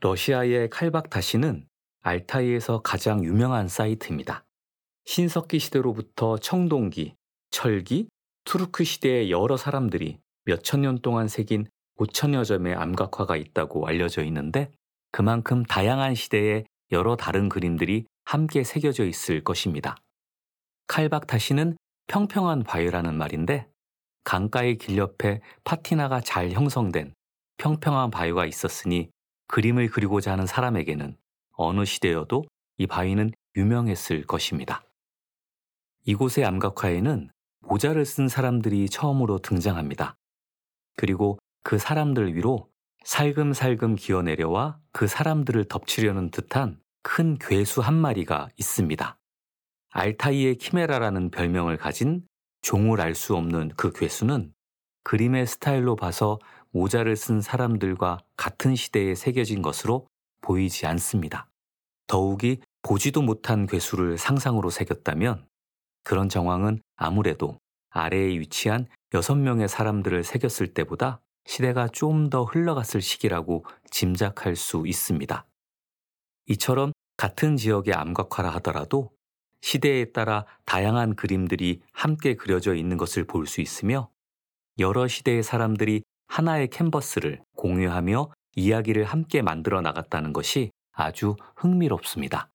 러시아의 칼박타시는 알타이에서 가장 유명한 사이트입니다. 신석기 시대로부터 청동기, 철기, 투르크 시대의 여러 사람들이 몇천 년 동안 새긴 5천여 점의 암각화가 있다고 알려져 있는데 그만큼 다양한 시대의 여러 다른 그림들이 함께 새겨져 있을 것입니다. 칼박타시는 평평한 바위라는 말인데 강가의 길 옆에 파티나가 잘 형성된 평평한 바위가 있었으니 그림을 그리고자 하는 사람에게는 어느 시대여도 이 바위는 유명했을 것입니다. 이곳의 암각화에는 모자를 쓴 사람들이 처음으로 등장합니다. 그리고 그 사람들 위로 살금살금 기어내려와 그 사람들을 덮치려는 듯한 큰 괴수 한 마리가 있습니다. 알타이의 키메라라는 별명을 가진 종을 알 수 없는 그 괴수는 그림의 스타일로 봐서 모자를 쓴 사람들과 같은 시대에 새겨진 것으로 보이지 않습니다. 더욱이 보지도 못한 괴수를 상상으로 새겼다면 그런 정황은 아무래도 아래에 위치한 6명의 사람들을 새겼을 때보다 시대가 좀 더 흘러갔을 시기라고 짐작할 수 있습니다. 이처럼 같은 지역의 암각화라 하더라도 시대에 따라 다양한 그림들이 함께 그려져 있는 것을 볼 수 있으며 여러 시대의 사람들이 하나의 캔버스를 공유하며 이야기를 함께 만들어 나갔다는 것이 아주 흥미롭습니다.